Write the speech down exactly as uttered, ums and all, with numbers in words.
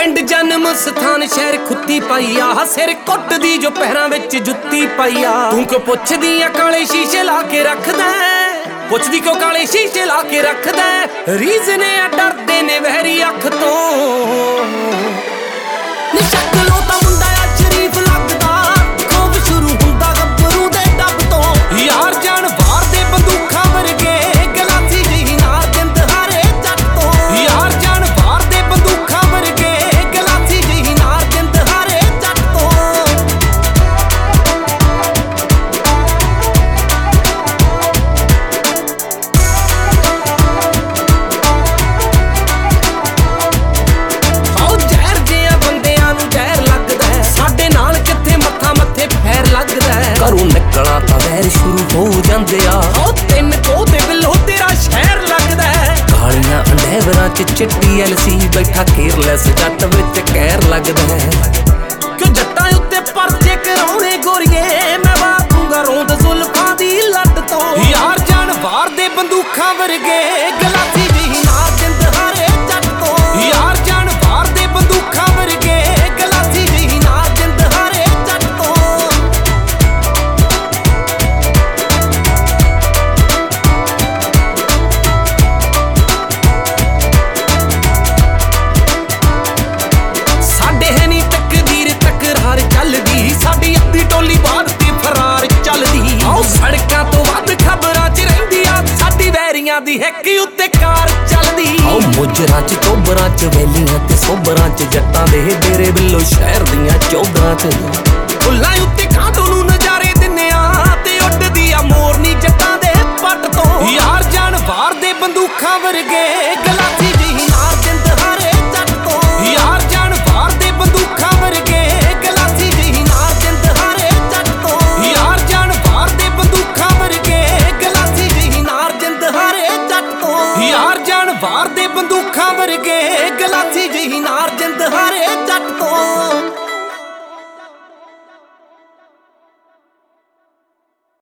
ਪਿੰਡ ਜਨਮ ਸਥਾਨ ਸ਼ਹਿਰ ਖੁੱਤੀ ਪਾਈ ਆ, ਸਿਰ ਕੁੱਟਦੀ ਜੋ ਪੈਰਾਂ ਵਿੱਚ ਜੁੱਤੀ ਪਾਈ ਆ। ਤੂੰ ਕਿਉਂ ਪੁੱਛਦੀ ਆ ਕਾਲੇ ਸ਼ੀਸ਼ੇ ਲਾ ਕੇ ਰੱਖਦਾ, ਪੁੱਛਦੀ ਕਿਉਂ ਕਾਲੇ ਸ਼ੀਸ਼ੇ ਲਾ ਕੇ ਰੱਖਦਾ। ਰੀਜ਼ਨ ਆ ਡਰਦੇ ਨੇ ਵਹਿਰੀ ਅੱਖ ਤੋਂ, ਨੀ ਸ਼ਕਲੋਂ ਤਾਂ ਮੁੰਡਾ ਆ ਸ਼ਰੀਫ ਲੱਗਦਾ, ਖੌਫ ਸ਼ੁਰੂ ਹੁੰਦਾ ਗੱਭਰੂ ਦੇ ਡੱਬ ਤੋਂ। ਯਾਰ ਜਾਨ ਵਾਰ ਦੇ ਬੰਦੂਕਾਂ ਵਰਗੇ ਗਲਾਸੀ ਜਿਹੀ ਨਾਰ ਜਿੰਦ ਹਾਰੇ ਜੱਟ ਤੋਂ। ਯਾਰ ਜਾਨ ਵਾਰ ਦੇ ਬੰਦੂਕਾਂ ਵਰਗੇ ਗਲਾਸੀ ਜਿਹੀ ਨਾਰ ਜਿੰਦ ਹਾਰੇ ਜੱਟ ਤੋਂ। ਆਓ ਜ਼ਹਿਰ ਜਿਹਾ ਬੰਦਿਆਂ ਨੂੰ ਜ਼ਹਿਰ ਲੱਗਦਾ, ਸਾਡੇ ਨਾਲ ਕਿੱਥੇ ਮੱਥਾ ਮੱਥੇ ਫੈਰ ਲੱਗਦਾ। ਘਰੋਂ ਨਿਕਲਾਂ ਤਾਂ ਵੈਰ ਸ਼ੁਰੂ ਹੋ ਜਾਂਦੇ ਆ, ਉਹ ਤਿੰਨ ਕੋਹ ਦੇ ਬਿੱਲੋ ਤੇਰਾ ਸ਼ਹਿਰ ਲੱਗਦਾ। ਕਾਲੀਆਂ ਅੰਡੇਵਰਾਂ ਚ ਚਿੱਟੀ ਐਲਸੀ ਬੈਠਾ ਕੇਅਰਲੈਸ ਜੱਟ ਵਿੱਚ ਕਹਿਰ ਲੱਗਦਾ। ਕਿ ਜੱਟਾਂ ਉੱਤੇ ਪਰਚੇ ਕਰਾਉਣੇ ਗੋਰੀਏ, ਮੈਂ ਬਾਪੂਗਾ ਰੋਂਦ ਜ਼ੁਲਫਾਂ ਦੀ ਲੱਟ ਤੋਂ। ਯਾਰ ਜਾਨ ਵਾਰ ਦੇ ਬੰਦੂਕਾਂ ਵਰਗੇ ਗਲਾਸੀ ਜਿਹੀ ਨਾਰ ਜਿੰਦ ਹਾਰੇ ਜੱਟ ਤੋਂ। ਯਾਰ ਜਾਨ ਵਾਰ ਦੇ ਬੰਦੂਕਾਂ ਵਰਗੇ ਗਲਾਸੀ ਜਿਹੀ ਨਾਰ ਜਿੰਦ ਹਾਰੇ ਜੱਟ ਤੋਂ। ਸਾਡੇ ਹੈ ਨੀ ਤਕਦੀਰ ਤਕਰਾਰ ਚੱਲਦੀ, ਸਾਡੀ ਅੱਧੀ ਟੋਲੀ ਬਾਅਦ ਤੇ ਫਰਾਰ ਚੱਲਦੀ। ਆਓ ਸੜਕਾਂ ਤੋਂ ਵੱਧ ਖਬਰਾਂ ਚ ਰਹਿੰਦੀ ਆ, ਸਾਡੀ ਵੈਰੀਆਂ ਦੀ ਹਿੱਕ ਉੱਤੇ ਕਾਰ ਚੱਲਦੀ। ਆਓ ਮੁਜਰਾਂ ਚ ਚੋਬਰਾਂ ਚ ਵੈਲੀਆਂ ਤੇ ਸੋਬਰਾਂ ਚ ਜੱਟਾਂ ਦੇ ਡੇਰੇ ਬਿੱਲੋ ਸ਼ਹਿਰ ਦੀਆਂ ਚੌਧਰਾਂ ਚ। ਫੁੱਲਾਂ ਉੱਤੇ ਕਾਂਟੋ ਨੂੰ ਨਜ਼ਾਰੇ ਦਿੰਨੇ ਆ, ਤੇ ਉੱਡਦੀ ਆ ਮੋਰਨੀ ਜੱਟਾਂ ਦੇ ਪੱਟ ਤੋਂ। ਯਾਰ ਜਾਨ ਵਾਰ ਦੇ ਬੰਦੂਕਾਂ ਵਰਗੇ ਗਲਾਸੀ ਜਿਹੀ ਨਾਰ ਜਿੰਦ ਹਾਰੇ ਜੱਟ ਤੋਂ। ਯਾਰ ਜਾਨ ਵਾਰ ਦੇ ਬੰਦੂਕਾਂ ਵਰਗੇ ਗਲਾਸੀ ਜਿਹੀ ਨਾਰ ਜਿੰਦ ਹਾਰੇ ਜੱਟ ਤੋਂ। ਯਾਰ ਜਾਨ ਵਾਰ ਦੇ ਬੰਦੂਕਾਂ ਵਰਗੇ ਗਲਾਸੀ ਜਿਹੀ ਨਾਰ ਜਿੰਦ ਹਾਰੇ ਜੱਟ ਤੋਂ। ਯਾਰ ਜਾਨ ਵਾਰ ਦੇ ਬੰਦੂਕਾਂ ਵਰਗੇ ਗਲਾਸੀ